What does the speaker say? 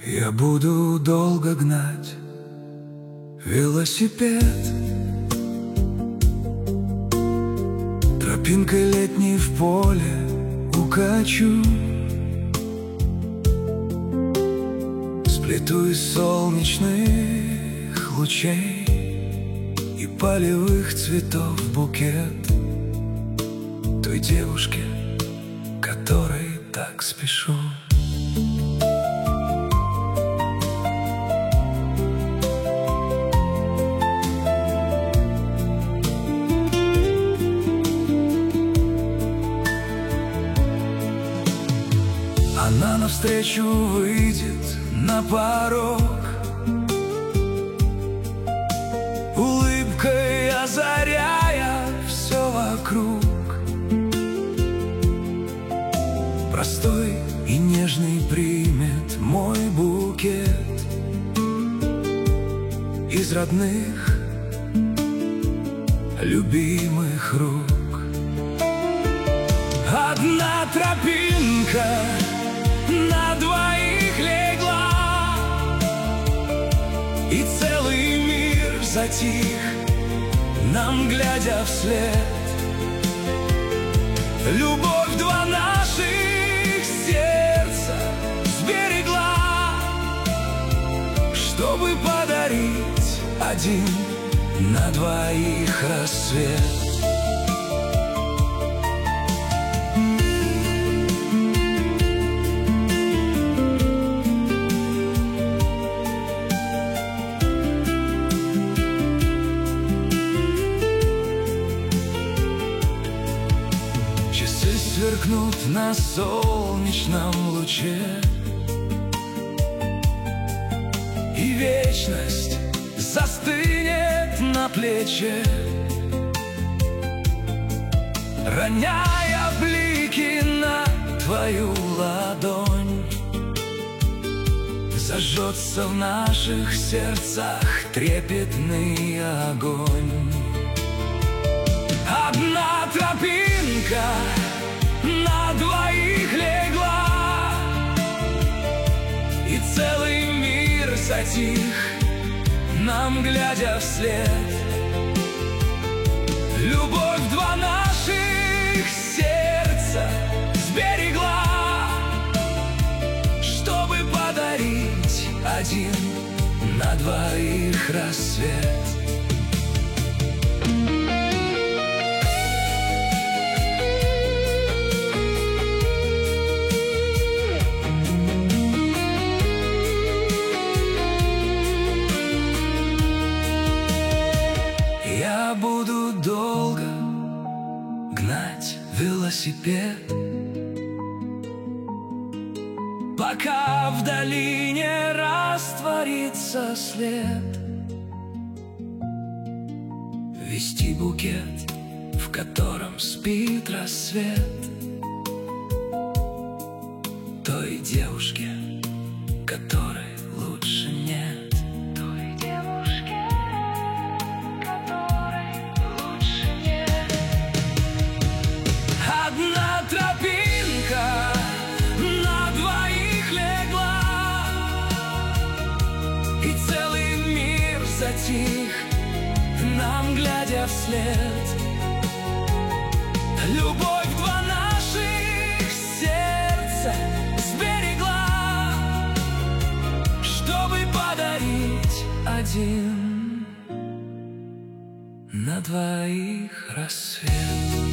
Я буду долго гнать велосипед тропинкой летней в поле укачу, сплету из солнечных лучей и полевых цветов букет той девушке, которой так спешу. Она навстречу выйдет на порог, улыбкой озаряя все вокруг. Простой и нежный примет мой букет из родных, любимых рук. Одна тропинка на двоих легла, и целый мир затих, нам глядя вслед. Любовь два наших сердца сберегла, чтобы подарить один на двоих рассвет. Сверкнут на солнечном луче, и вечность застынет на плече, роняя блики на твою ладонь. Зажжется в наших сердцах трепетный огонь. Одна тропинка на двоих легла, и целый мир затих, нам глядя вслед. Любовь два наших сердца сберегла, чтобы подарить один на двоих рассвет. Я буду долго гнать велосипед, пока в долине растворится след. Вести букет, в котором спит рассвет, той девушке, которой лучше нет. Одна тропинка на двоих легла, и целый мир затих, нам глядя вслед. Любовь два наших сердца сберегла, чтобы подарить один на двоих рассвет.